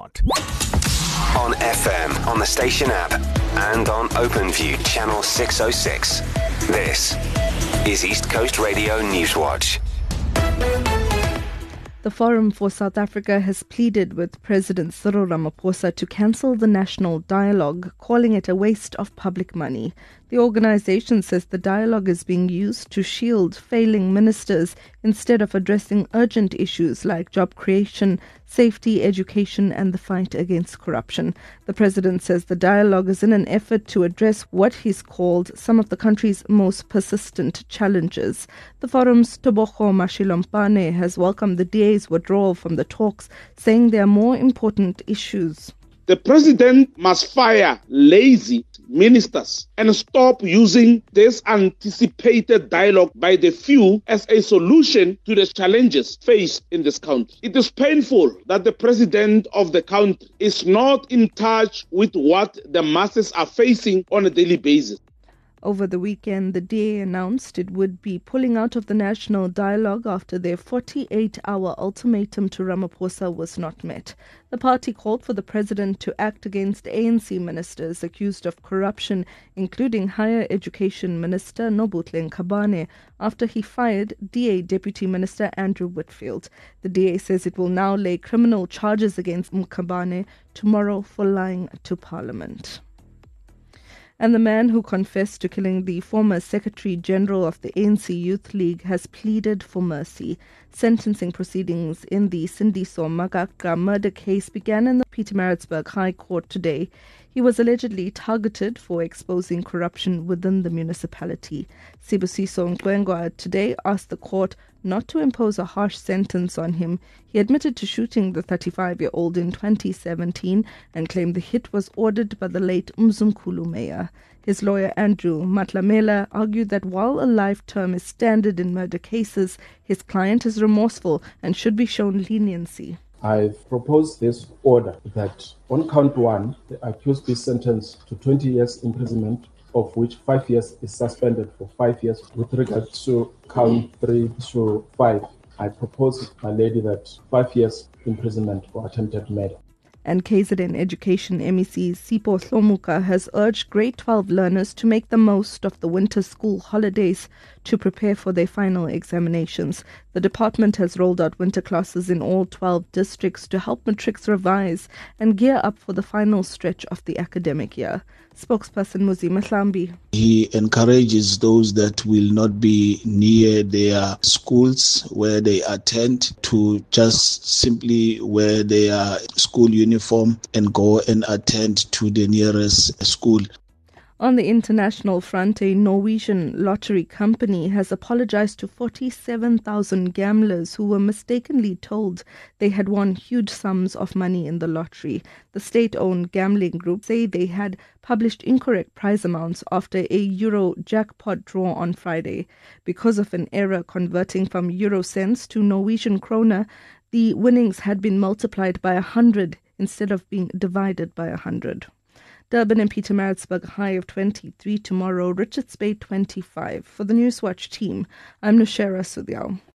want. On FM, on the station app, and on OpenView channel 606. This is East Coast Radio Newswatch. The Forum for South Africa has pleaded with President Cyril Ramaphosa to cancel the national dialogue, calling it a waste of public money. The organization says the dialogue is being used to shield failing ministers instead of addressing urgent issues like job creation, safety, education, and the fight against corruption. The president says the dialogue is in an effort to address what he's called some of the country's most persistent challenges. The Forum's Tebogo Mashilompane has welcomed the DA's withdrawal from the talks, saying there are more important issues. The president must fire lazy ministers and stop using this anticipated dialogue by the few as a solution to the challenges faced in this country. It is painful that the president of the country is not in touch with what the masses are facing on a daily basis. Over the weekend, the DA announced it would be pulling out of the national dialogue after their 48-hour ultimatum to Ramaphosa was not met. The party called for the president to act against ANC ministers accused of corruption, including Higher Education Minister Nobuhle Nkabane, after he fired DA Deputy Minister Andrew Whitfield. The DA says it will now lay criminal charges against Nkabane tomorrow for lying to Parliament. And the man who confessed to killing the former Secretary General of the ANC Youth League has pleaded for mercy. Sentencing proceedings in the Sindiso Magaka murder case began in the Pietermaritzburg High Court today. He was allegedly targeted for exposing corruption within the municipality. Sibusiso Ngwengwa today asked the court not to impose a harsh sentence on him. He admitted to shooting the 35-year-old in 2017 and claimed the hit was ordered by the late Mzumkulu mayor. His lawyer Andrew Matlamela argued that while a life term is standard in murder cases, his client is remorseful and should be shown leniency. I've proposed this order that on count 1, the accused be sentenced to 20 years imprisonment, of which 5 years is suspended for 5 years. With regard to count 3 to 5, I propose, my lady, that 5 years imprisonment for attempted murder. And KZN Education MEC Sipho Hlomuka has urged grade 12 learners to make the most of the winter school holidays to prepare for their final examinations. The department has rolled out winter classes in all 12 districts to help matrics revise and gear up for the final stretch of the academic year. Spokesperson Muzi Mahlambi. He encourages those that will not be near their schools where they attend to just simply wear their school uniform and go and attend to the nearest school. On the international front, a Norwegian lottery company has apologized to 47,000 gamblers who were mistakenly told they had won huge sums of money in the lottery. The state-owned gambling group say they had published incorrect prize amounts after a Euro jackpot draw on Friday. Because of an error converting from Euro cents to Norwegian kroner, the winnings had been multiplied by 100 instead of being divided by 100. Durban and Pietermaritzburg high of 23 tomorrow, Richards Bay 25. For the Newswatch team, I'm Nushera Sudyal.